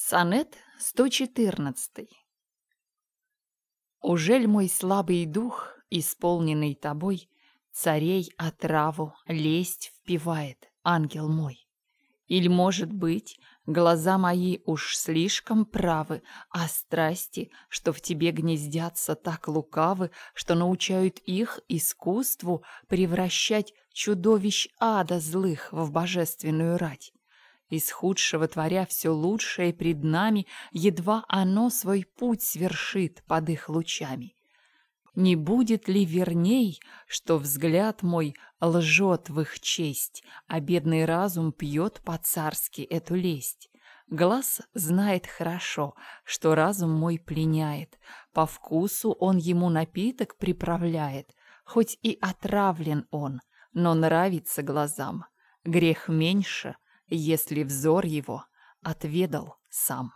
Сонет 114. Ужель мой слабый дух, исполненный тобой, царей отраву, лесть впивает, ангел мой? Иль, может быть, глаза мои уж слишком правы, а страсти, что в тебе гнездятся, так лукавы, что научают их искусству превращать чудовищ ада злых в божественную рать? Из худшего творя все лучшее пред нами, едва оно свой путь свершит под их лучами. Не будет ли верней, что взгляд мой лжет в их честь, а бедный разум пьет по-царски эту лесть? Глаз знает хорошо, что разум мой пленяет, по вкусу он ему напиток приправляет, хоть и отравлен он, но нравится глазам. Грех меньше, если взор его отведал сам.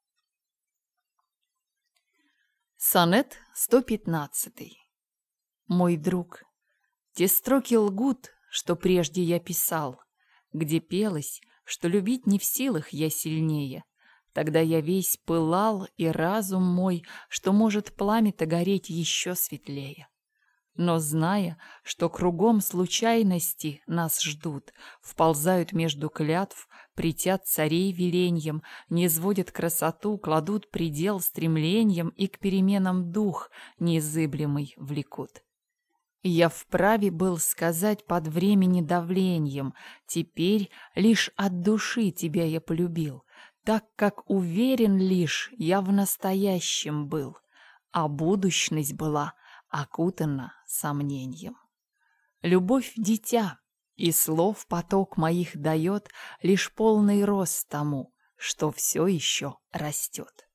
Сонет 115. Мой друг, те строки лгут, что прежде я писал, где пелось, что любить не в силах я сильнее. Тогда я весь пылал, и разум мой, что может пламя-то гореть еще светлее. Но зная, что кругом случайности нас ждут, вползают между клятв, притят царей веленьем, низводят красоту, кладут предел стремлениям и к переменам дух незыблемый влекут. Я вправе был сказать под времени давлением, теперь лишь от души тебя я полюбил, так как уверен лишь я в настоящем был, а будущность была окутана сомнением. Любовь — дитя, и слов поток моих дает лишь полный рост тому, что все еще растет.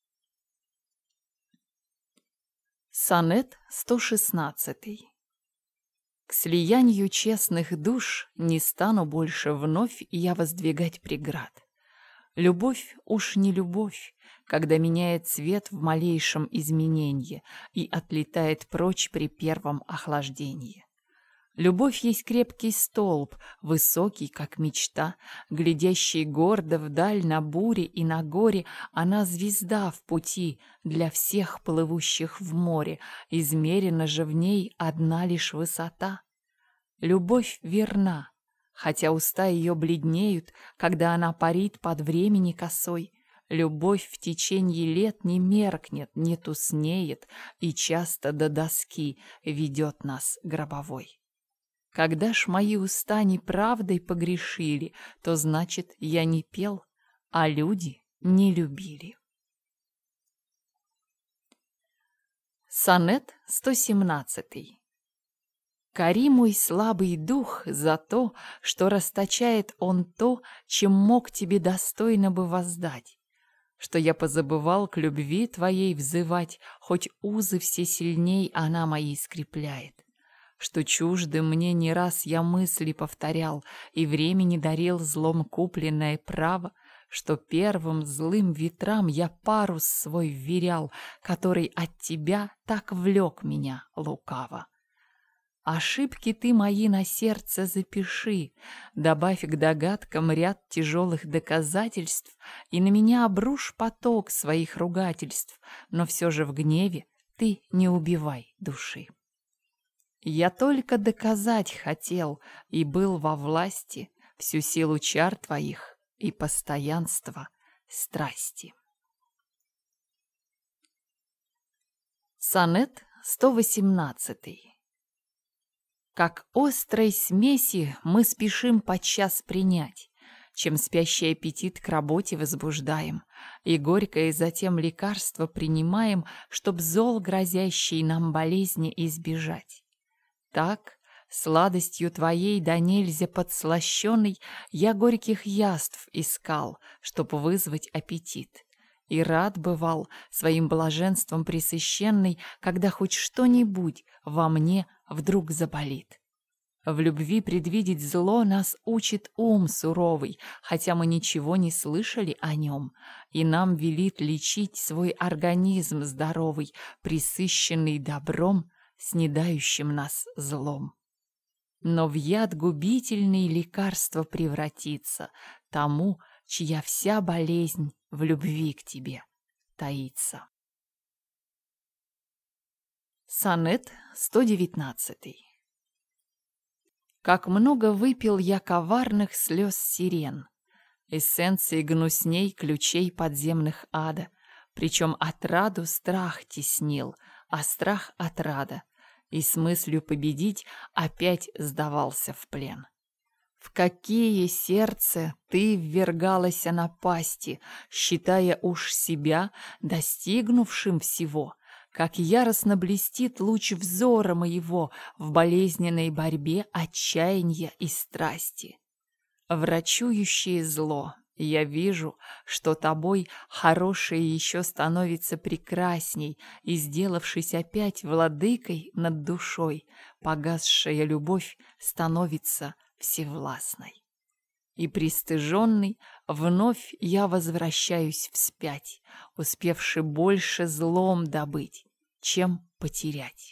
Сонет 116. К слиянию честных душ не стану больше вновь я воздвигать преград. Любовь уж не любовь, когда меняет цвет в малейшем изменении и отлетает прочь при первом охлаждении. Любовь есть крепкий столб, высокий, как мечта, глядящий гордо вдаль на буре и на горе, она звезда в пути для всех плывущих в море, измерена же в ней одна лишь высота. Любовь верна, хотя уста ее бледнеют, когда она парит под времени косой. Любовь в течение лет не меркнет, не туснеет и часто до доски ведет нас гробовой. Когда ж мои уста неправдой погрешили, то значит, я не пел, а люди не любили. Сонет 117. Кори мой слабый дух за то, что расточает он то, чем мог тебе достойно бы воздать, что я позабывал к любви твоей взывать, хоть узы все сильней она мои скрепляет, что чужды мне не раз я мысли повторял и времени дарил злом купленное право, что первым злым ветрам я парус свой вверял, который от тебя так влек меня лукаво. Ошибки ты мои на сердце запиши, добавь к догадкам ряд тяжелых доказательств и на меня обрушь поток своих ругательств, но все же в гневе ты не убивай души. Я только доказать хотел и был во власти всю силу чар твоих и постоянство страсти. Сонет 118. Как острой смеси мы спешим подчас принять, чем спящий аппетит к работе возбуждаем, и горькое затем лекарство принимаем, чтоб зол грозящей нам болезни избежать. Так, сладостью твоей да нельзя подслащенной, я горьких яств искал, чтоб вызвать аппетит. И рад бывал, своим блаженством пресыщенный, когда хоть что-нибудь во мне вдруг заболит. В любви предвидеть зло нас учит ум суровый, хотя мы ничего не слышали о нем, и нам велит лечить свой организм здоровый, пресыщенный добром, снедающим нас злом. Но в яд губительный лекарство превратится тому, чья вся болезнь в любви к тебе таится. Сонет 119. Как много выпил я коварных слез сирен, эссенции гнусней ключей подземных ада, причем отраду страх теснил, а страх отрада, и с мыслью победить опять сдавался в плен. В какие сердце ты ввергалась напасти, считая уж себя достигнувшим всего, как яростно блестит луч взора моего в болезненной борьбе отчаяния и страсти. Врачующее зло, я вижу, что тобой хорошее еще становится прекрасней, и, сделавшись опять владыкой над душой, погасшая любовь становится всевластной. И пристыженный вновь я возвращаюсь вспять, успевши больше злом добыть, чем потерять.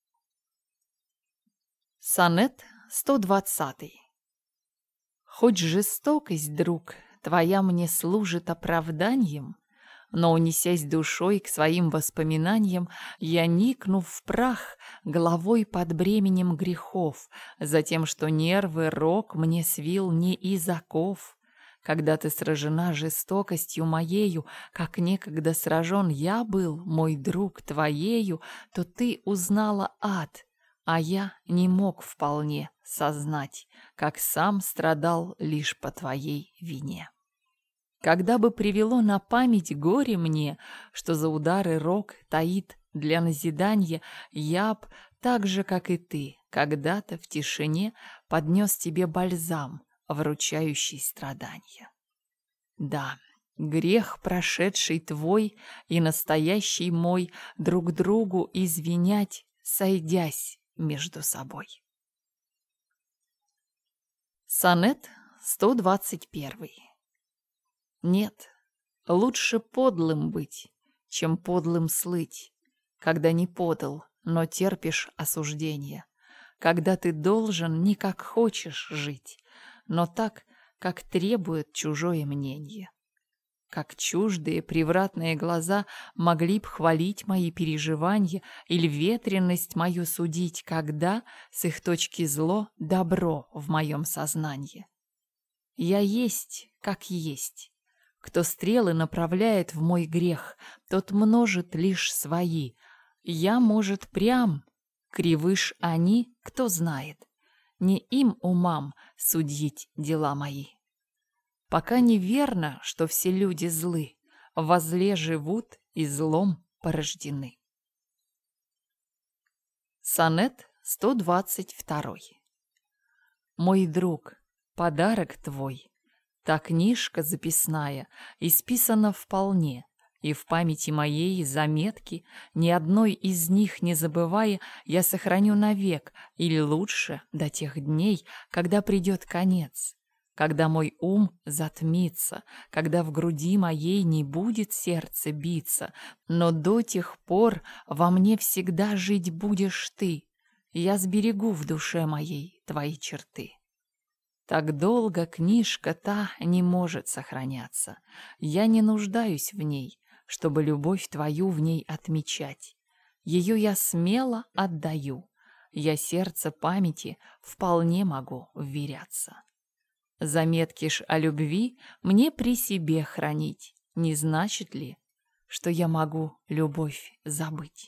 Сонет 120. Хоть жестокость, друг, твоя мне служит оправданием, но, унесясь душой к своим воспоминаниям, я никну в прах головой под бременем грехов, за тем, что нервы рок мне свил не из оков. Когда ты сражена жестокостью моею, как некогда сражен я был, мой друг, твоею, то ты узнала ад, а я не мог вполне сознать, как сам страдал лишь по твоей вине. Когда бы привело на память горе мне, что за удары рок таит для назидания, я б, так же, как и ты, когда-то в тишине поднес тебе бальзам, вручающий страдания. Да, грех прошедший твой и настоящий мой друг другу извинять, сойдясь между собой. Сонет 121. Нет, лучше подлым быть, чем подлым слыть, когда не подал, но терпишь осуждение, когда ты должен не как хочешь жить, но так, как требует чужое мнение. Как чуждые превратные глаза могли б хвалить мои переживания или ветренность мою судить, когда, с их точки зло, добро в моем сознании. Я есть, как есть. Кто стрелы направляет в мой грех, тот множит лишь свои. Я, может, прям, кривыш они, кто знает. Не им умам судить дела мои. Пока неверно, что все люди злы, во зле живут и злом порождены. Сонет 122. Мой друг, подарок твой, та книжка записная, исписана вполне, и в памяти моей заметки, ни одной из них не забывая, я сохраню навек, или лучше до тех дней, когда придет конец. Когда мой ум затмится, когда в груди моей не будет сердце биться, но до тех пор во мне всегда жить будешь ты, я сберегу в душе моей твои черты. Так долго книжка та не может сохраняться, я не нуждаюсь в ней, чтобы любовь твою в ней отмечать. Ее я смело отдаю, я сердце памяти вполне могу вверяться. Заметки ж о любви мне при себе хранить, не значит ли, что я могу любовь забыть?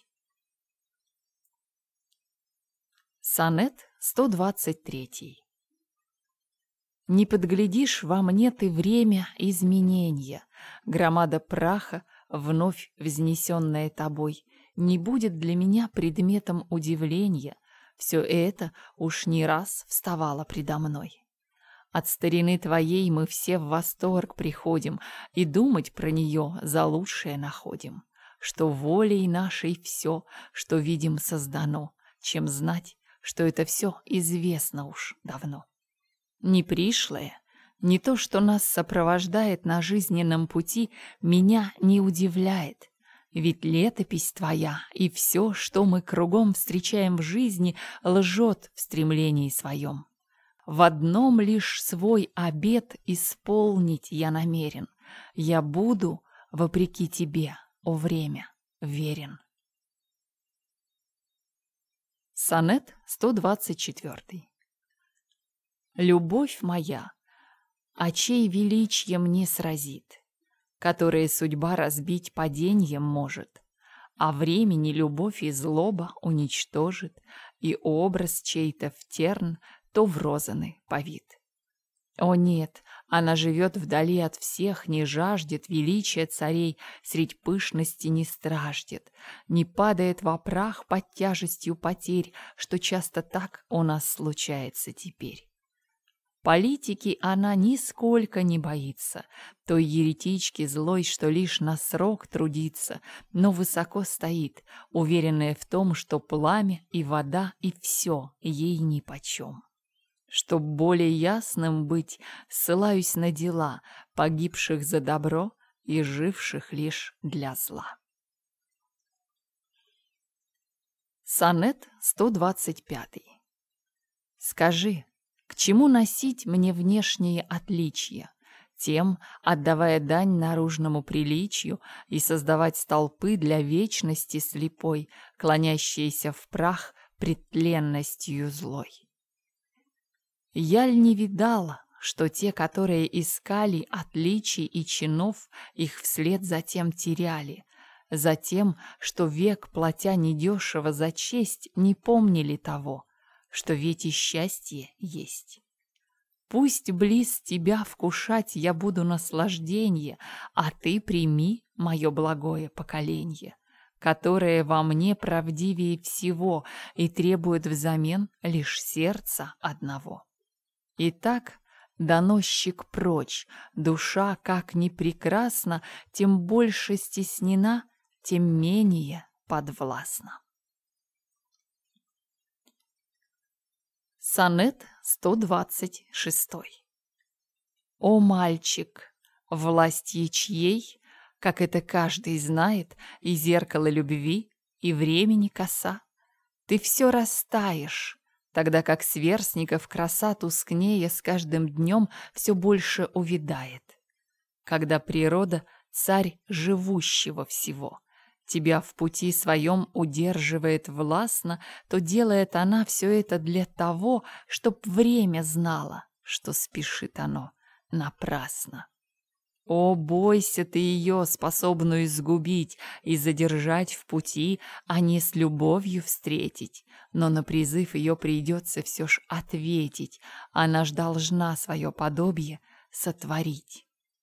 Сонет 123. Не подглядишь во мне ты время изменения, громада праха, вновь взнесенная тобой, не будет для меня предметом удивления, все это уж не раз вставало предо мной. От старины твоей мы все в восторг приходим и думать про нее за лучшее находим, что волей нашей все, что видим, создано, чем знать, что это все известно уж давно. Не пришлое, не то, что нас сопровождает на жизненном пути, меня не удивляет, ведь летопись твоя и все, что мы кругом встречаем в жизни, лжет в стремлении своем. В одном лишь свой обет исполнить я намерен. Я буду, вопреки тебе, о время, верен. Сонет 124. Любовь моя, очей величье мне сразит, которые судьба разбить паденьем может, а времени любовь и злоба уничтожит, и образ чей-то в терн то в розаны повит. О нет, она живет вдали от всех, не жаждет величия царей, средь пышности не страждет, не падает во прах под тяжестью потерь, что часто так у нас случается теперь. Политики она нисколько не боится, той еретички злой, что лишь на срок трудится, но высоко стоит, уверенная в том, что пламя и вода и все ей нипочем. Чтоб более ясным быть, ссылаюсь на дела погибших за добро и живших лишь для зла. Сонет 125. Скажи, к чему носить мне внешние отличия, тем, отдавая дань наружному приличию, и создавать столпы для вечности слепой, клонящиеся в прах пред тленностью злой? Я ль не видала, что те, которые искали отличий и чинов, их вслед затем теряли, затем, что век, платя недешево за честь, не помнили того, что ведь и счастье есть. Пусть близ тебя вкушать я буду наслажденье, а ты прими мое благое поколенье, которое во мне правдивее всего и требует взамен лишь сердца одного. Итак, доносчик прочь, душа как ни прекрасна, тем больше стеснена, тем менее подвластна. Сонет 126. О, мальчик, властью чьей, как это каждый знает, и зеркало любви, и времени коса, ты все растаешь, тогда как сверстников краса тускнее с каждым днем все больше увядает. Когда природа — царь живущего всего, тебя в пути своем удерживает властно, то делает она все это для того, чтоб время знало, что спешит оно напрасно. О, бойся ты ее, способную изгубить и задержать в пути, а не с любовью встретить. Но на призыв ее придется все ж ответить, она ж должна свое подобие сотворить.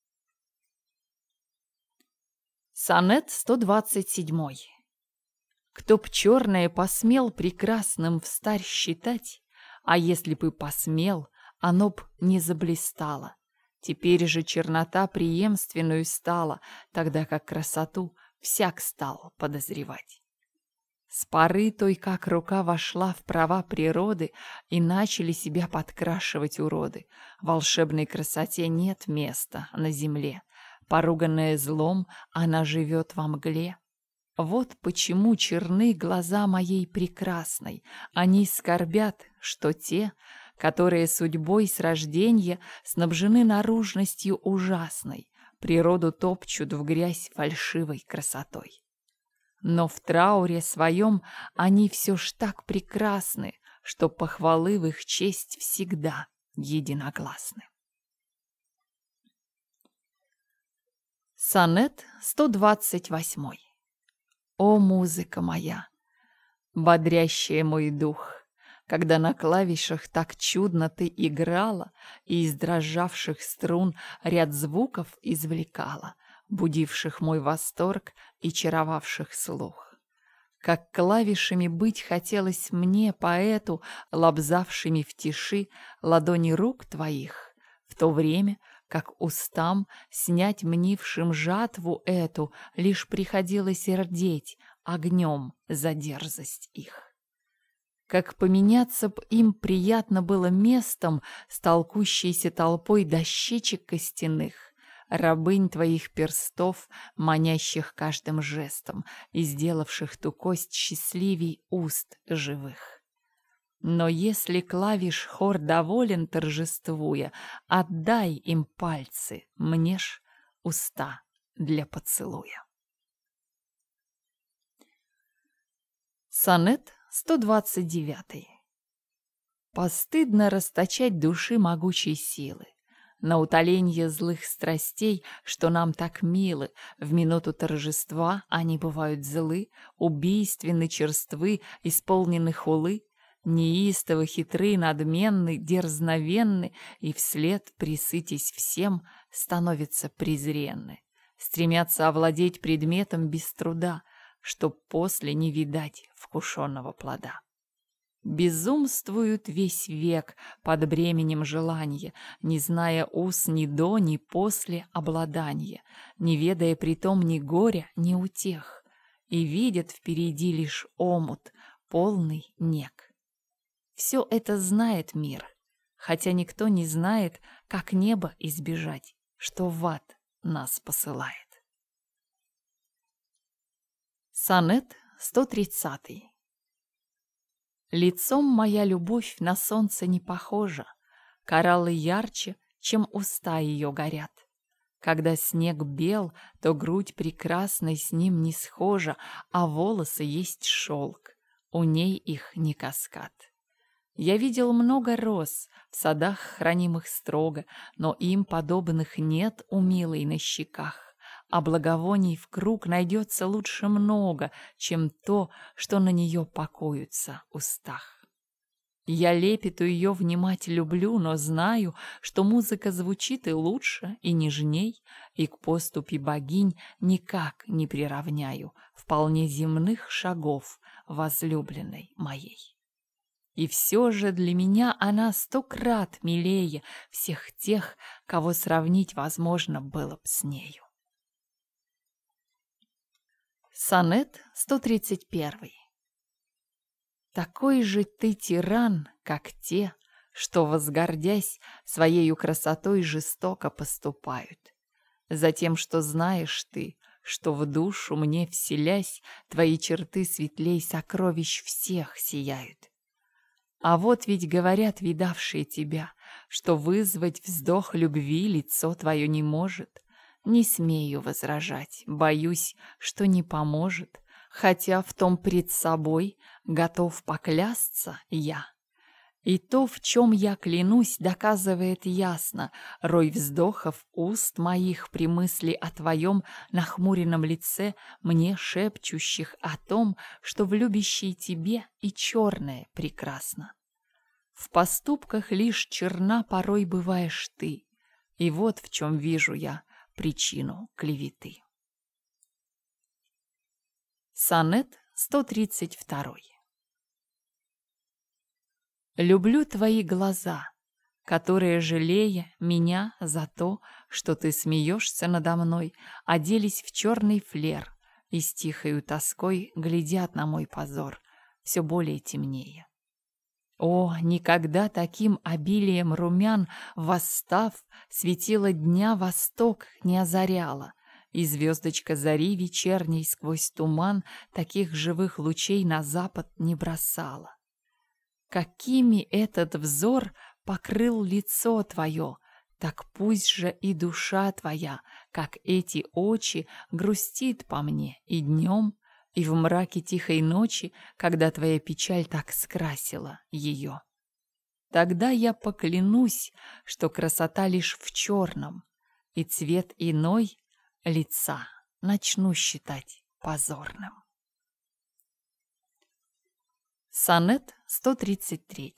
Сонет 127. Кто б черное посмел прекрасным встарь считать, а если бы посмел, оно б не заблистало. Теперь же чернота преемственную стала, тогда как красоту всяк стал подозревать. С поры той, как рука вошла в права природы, и начали себя подкрашивать уроды. Волшебной красоте нет места на земле. Поруганная злом, она живет во мгле. Вот почему черны глаза моей прекрасной. Они скорбят, что те, которые судьбой с рожденья снабжены наружностью ужасной, природу топчут в грязь фальшивой красотой. Но в трауре своем они все ж так прекрасны, что похвалы в их честь всегда единогласны. Сонет 128. О, музыка моя, бодрящая мой дух, когда на клавишах так чудно ты играла и из дрожавших струн ряд звуков извлекала, будивших мой восторг и чаровавших слух. Как клавишами быть хотелось мне, поэту, лобзавшими в тиши ладони рук твоих, в то время как устам снять мнившим жатву эту лишь приходилось рдеть огнем за дерзость их. Как поменяться б им приятно было местом с толкущейся толпой дощечек костяных, рабынь твоих перстов, манящих каждым жестом и сделавших ту кость счастливей уст живых. Но если клавиш хор доволен торжествуя, отдай им пальцы, мне ж уста для поцелуя. Сонет 129. Постыдно расточать души могучей силы на утоленье злых страстей, что нам так милы. В минуту торжества они бывают злы, убийственны, черствы, исполнены хулы, неистово, хитры, надменны, дерзновенны, и вслед, присытясь всем, становятся презренны. Стремятся овладеть предметом без труда, чтоб после не видать вкушенного плода. Безумствуют весь век под бременем желания, не зная уз ни до, ни после обладания, не ведая притом ни горя, ни утех, и видят впереди лишь омут, полный нег. Все это знает мир, хотя никто не знает, как небо избежать, что в ад нас посылает. Сонет 130. Лицом моя любовь на солнце не похожа, кораллы ярче, чем уста ее горят. Когда снег бел, то грудь прекрасной с ним не схожа, а волосы есть шелк, у ней их не каскад. Я видел много роз в садах, хранимых строго, но им подобных нет у милой на щеках. А благовоний в круг найдется лучше много, чем то, что на нее покоится устах. Я лепету ее внимать люблю, но знаю, что музыка звучит и лучше, и нежней, и к поступи богинь никак не приравняю вполне земных шагов возлюбленной моей. И все же для меня она 100 крат милее всех тех, кого сравнить возможно было б с нею. Сонет 131. Такой же ты тиран, как те, что, возгордясь, своею красотой жестоко поступают. Затем, что знаешь ты, что в душу мне вселясь, твои черты светлей сокровищ всех сияют. А вот ведь говорят видавшие тебя, что вызвать вздох любви лицо твое не может. Не смею возражать, боюсь, что не поможет, хотя в том пред собой готов поклясться я. И то, в чем я клянусь, доказывает ясно рой вздохов уст моих при мысли о твоем нахмуренном лице, мне шепчущих о том, что в любящей тебе и черное прекрасно. В поступках лишь черна порой бываешь ты, и вот в чем вижу я причину клеветы. Сонет 132. Люблю твои глаза, которые, жалея меня за то, что ты смеешься надо мной, оделись в черный флер и с тихою тоской глядят на мой позор, все более темнее. О, никогда таким обилием румян, восстав, светило дня восток не озаряло, и звездочка зари вечерней сквозь туман таких живых лучей на запад не бросала. Какими этот взор покрыл лицо твое, так пусть же и душа твоя, как эти очи, грустит по мне и днем, и в мраке тихой ночи, когда твоя печаль так скрасила ее. Тогда я поклянусь, что красота лишь в черном, и цвет иной лица начну считать позорным. Сонет 133.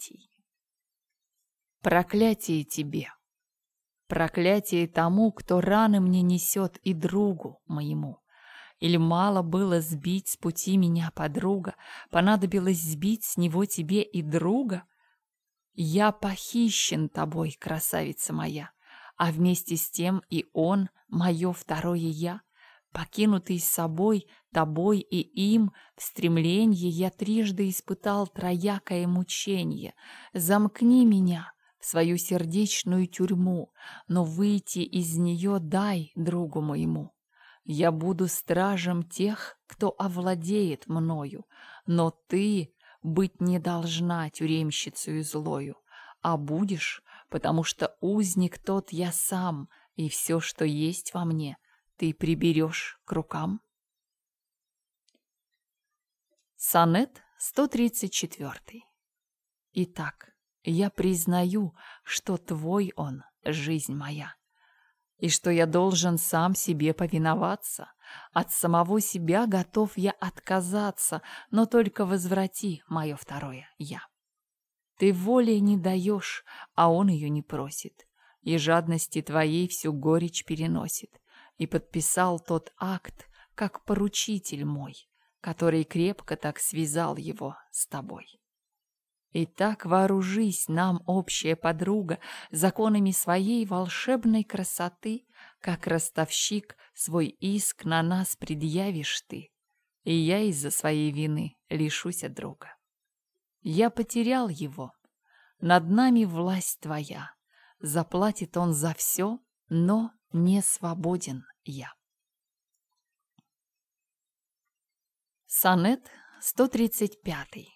Проклятие тебе, проклятие тому, кто раны мне несет, и другу моему. Или мало было сбить с пути меня подруга, понадобилось сбить с него тебе и друга? Я похищен тобой, красавица моя, а вместе с тем и он, мое второе я. Покинутый собой, тобой и им, в стремленье я трижды испытал троякое мученье. Замкни меня в свою сердечную тюрьму, но выйти из нее дай другу моему. Я буду стражем тех, кто овладеет мною, но ты быть не должна тюремщицею злою, а будешь, потому что узник тот я сам, и все, что есть во мне, ты приберешь к рукам. Сонет 134. Итак, я признаю, что твой он, жизнь моя, и что я должен сам себе повиноваться. От самого себя готов я отказаться, но только возврати мое второе «я». Ты воли не даешь, а он ее не просит, и жадности твоей всю горечь переносит, и подписал тот акт, как поручитель мой, который крепко так связал его с тобой. Итак, вооружись нам, общая подруга, законами своей волшебной красоты, как ростовщик свой иск на нас предъявишь ты, и я из-за своей вины лишусь от друга. Я потерял его, над нами власть твоя, заплатит он за все, но не свободен я. Сонет 135.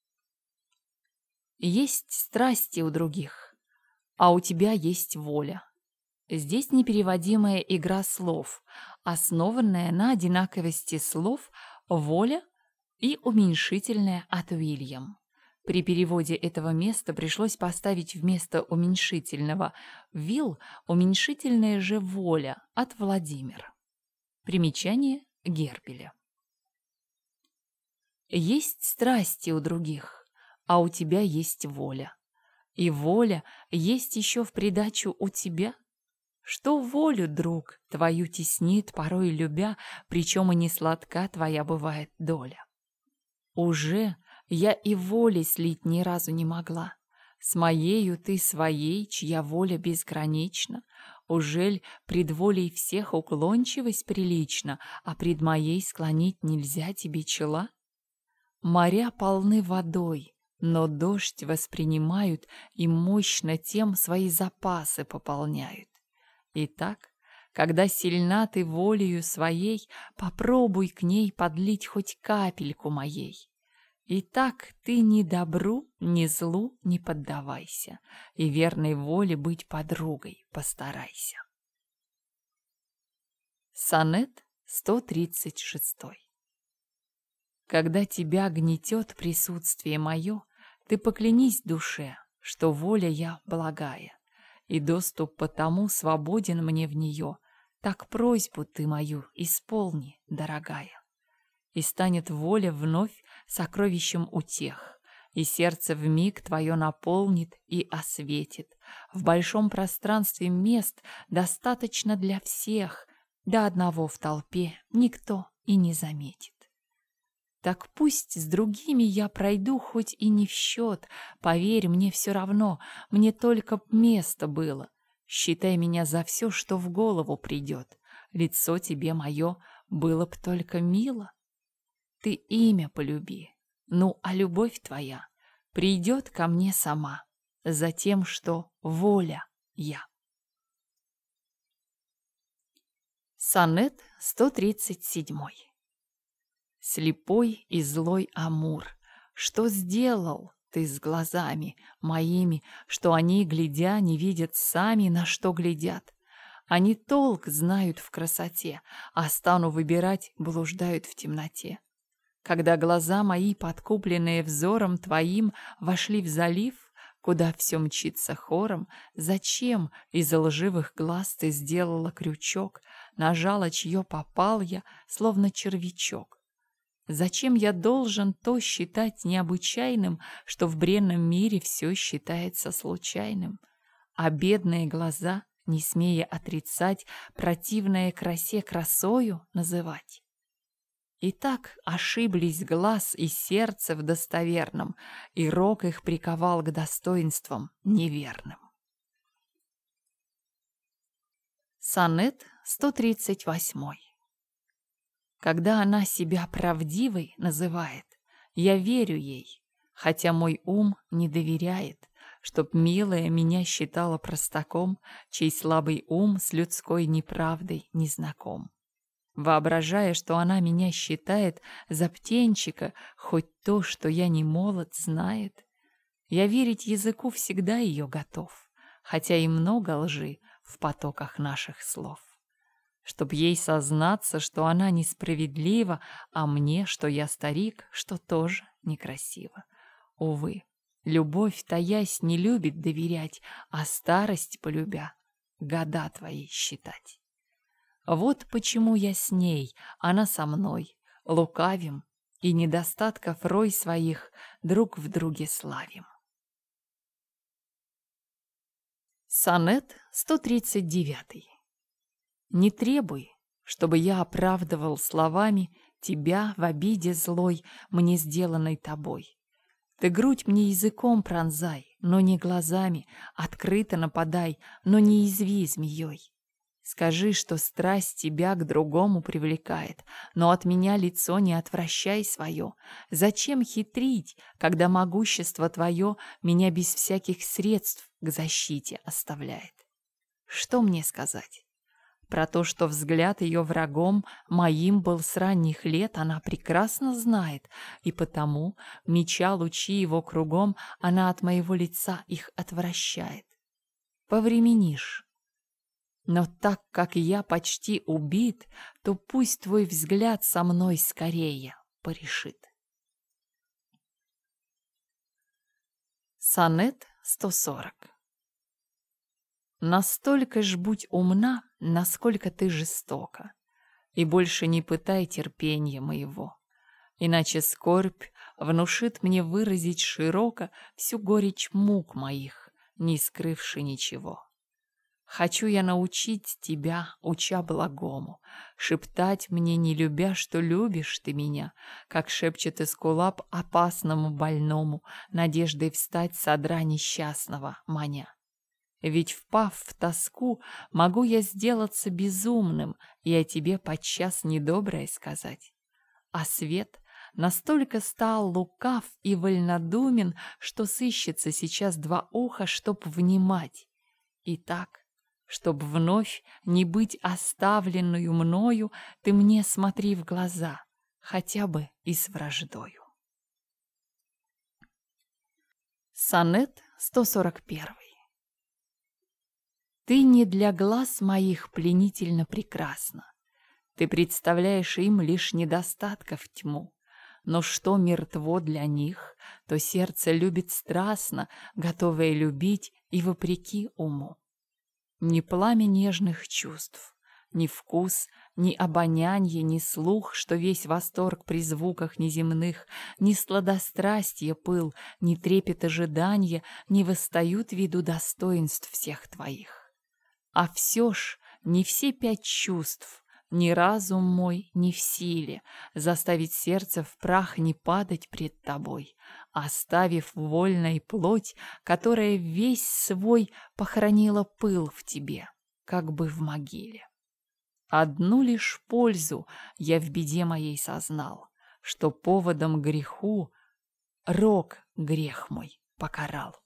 Есть страсти у других, а у тебя есть воля. Здесь непереводимая игра слов, основанная на одинаковости слов «воля» и уменьшительное от Уильям. При переводе этого места пришлось поставить вместо уменьшительного «вил» уменьшительное же «воля» от Владимир. Примечание Гербеля. Есть страсти у других, а у тебя есть воля. И воля есть еще в придачу у тебя. Что волю, друг, твою теснит, порой любя, причем и не сладка твоя бывает доля. Уже я и воли слить ни разу не могла. С моею ты своей, чья воля безгранична. Ужель пред волей всех уклончивость прилична, а пред моей склонить нельзя тебе чела? Моря полны водой, но дождь воспринимают и мощно тем свои запасы пополняют. Итак, когда сильна ты волею своей, попробуй к ней подлить хоть капельку моей. Итак, ты ни добру, ни злу не поддавайся, и верной воле быть подругой постарайся. Сонет 136. Когда тебя гнетет присутствие мое, ты поклянись душе, что воля я благая, и доступ потому свободен мне в нее, так просьбу ты мою исполни, дорогая. И станет воля вновь сокровищем утех, и сердце вмиг твое наполнит и осветит. В большом пространстве мест достаточно для всех, до одного в толпе никто и не заметит. Так пусть с другими я пройду хоть и не в счет, поверь, мне все равно, мне только место было. Считай меня за все, что в голову придет. Лицо тебе мое было б только мило. Ты имя полюби, ну, а любовь твоя придет ко мне сама, за тем, что воля я. Сонет 137. Слепой и злой Амур, что сделал ты с глазами моими, что они, глядя, не видят сами, на что глядят? Они толк знают в красоте, а стану выбирать, блуждают в темноте. Когда глаза мои, подкупленные взором твоим, вошли в залив, куда все мчится хором, зачем из лживых глаз ты сделала крючок, нажала, чье попал я, словно червячок? Зачем я должен то считать необычайным, что в бренном мире все считается случайным? А бедные глаза, не смея отрицать, противное красе красою называть? Итак, ошиблись глаз и сердце в достоверном, и рок их приковал к достоинствам неверным. Сонет 138. Когда она себя правдивой называет, я верю ей, хотя мой ум не доверяет, чтоб милая меня считала простаком, чей слабый ум с людской неправдой не знаком. воображая, что она меня считает за птенчика, хоть то, что я не молод, знает. Я верить языку всегда ее готов, хотя и много лжи в потоках наших слов. Чтоб ей сознаться, что она несправедлива, а мне, что я старик, что тоже некрасиво. Увы, любовь, таясь, не любит доверять, а старость, полюбя, года твои считать. Вот почему я с ней, она со мной, лукавим и недостатков рой своих друг в друге славим. Сонет 139. Не требуй, чтобы я оправдывал словами тебя в обиде злой, мне сделанной тобой. Ты грудь мне языком пронзай, но не глазами, открыто нападай, но не изви змеей. Скажи, что страсть тебя к другому привлекает, но от меня лицо не отвращай свое. Зачем хитрить, когда могущество твое меня без всяких средств к защите оставляет? Что мне сказать? Про то, что взгляд ее врагом моим был с ранних лет, она прекрасно знает, и потому, меча лучи его кругом, она от моего лица их отвращает. Повременишь. Но так как я почти убит, то пусть твой взгляд со мной скорее порешит. Сонет 140. Настолько ж будь умна, насколько ты жестока, и больше не пытай терпения моего, иначе скорбь внушит мне выразить широко всю горечь мук моих, не скрывши ничего. Хочу я научить тебя, уча благому, шептать мне, не любя, что любишь ты меня, как шепчет эскулап опасному больному, надеждой встать с одра несчастного маня. Ведь, впав в тоску, могу я сделаться безумным и о тебе подчас недоброе сказать. А свет настолько стал лукав и вольнодумен, что сыщется сейчас два уха, чтоб внимать. И так, чтоб вновь не быть оставленную мною, ты мне смотри в глаза, хотя бы и с враждою. Сонет 141. Ты не для глаз моих пленительно прекрасна. Ты представляешь им лишь недостатков тьму. Но что мертво для них, то сердце любит страстно, готовое любить и вопреки уму. Ни пламя нежных чувств, ни вкус, ни обонянье, ни слух, что весь восторг при звуках неземных, ни сладострастие пыл, ни трепет ожидания не восстают виду достоинств всех твоих. А все ж не все пять чувств, ни разум мой не в силе заставить сердце в прах не падать пред тобой, оставив вольной плоть, которая весь свой похоронила пыл в тебе, как бы в могиле. Одну лишь пользу я в беде моей сознал, что поводом греху рок грех мой покарал.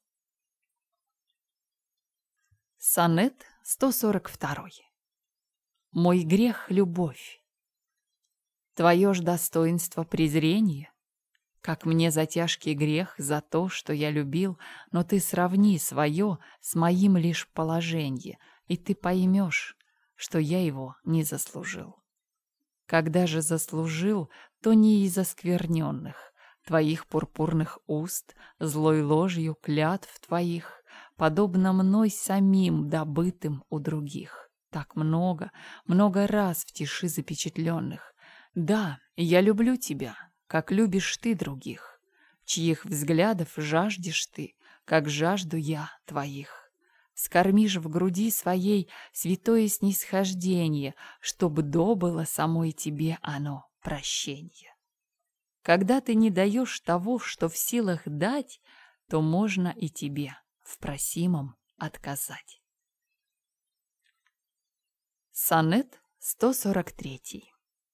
Сонет 142. Мой грех — любовь. Твое ж достоинство — презрение. Как мне за тяжкий грех, за то, что я любил, но ты сравни свое с моим лишь положение, и ты поймешь, что я его не заслужил. Когда же заслужил, то не из оскверненных твоих пурпурных уст, злой ложью клятв твоих, подобно мной самим, добытым у других. Так много, много раз в тиши запечатленных. Да, я люблю тебя, как любишь ты других, чьих взглядов жаждешь ты, как жажду я твоих. Скормишь в груди своей святое снисхождение, чтобы добыло самой тебе оно прощение. Когда ты не даешь того, что в силах дать, то можно и тебе в просимом отказать. Сонет 143.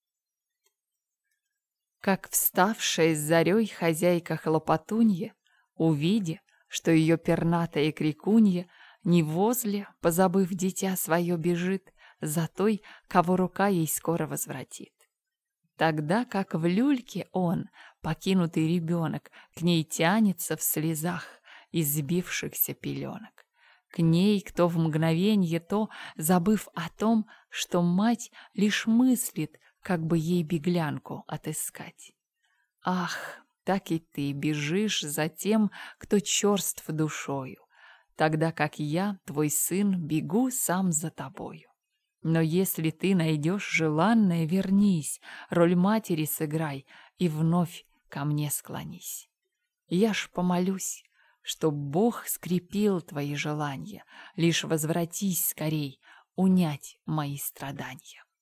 Как вставшая с зарей хозяйка хлопотунья, увидя, что ее пернатая крикунья не возле, позабыв дитя свое, бежит, за той, кого рука ей скоро возвратит. Тогда как в люльке он, покинутый ребенок, к ней тянется в слезах из сбившихся пеленок. К ней, кто в мгновенье то, забыв о том, что мать лишь мыслит, как бы ей беглянку отыскать. Ах, так и ты бежишь за тем, кто черств душою, тогда как я, твой сын, бегу сам за тобою. Но если ты найдешь желанное, вернись, роль матери сыграй и вновь ко мне склонись. Я ж помолюсь, чтоб Бог скрепил твои желания, лишь возвратись скорей унять мои страдания.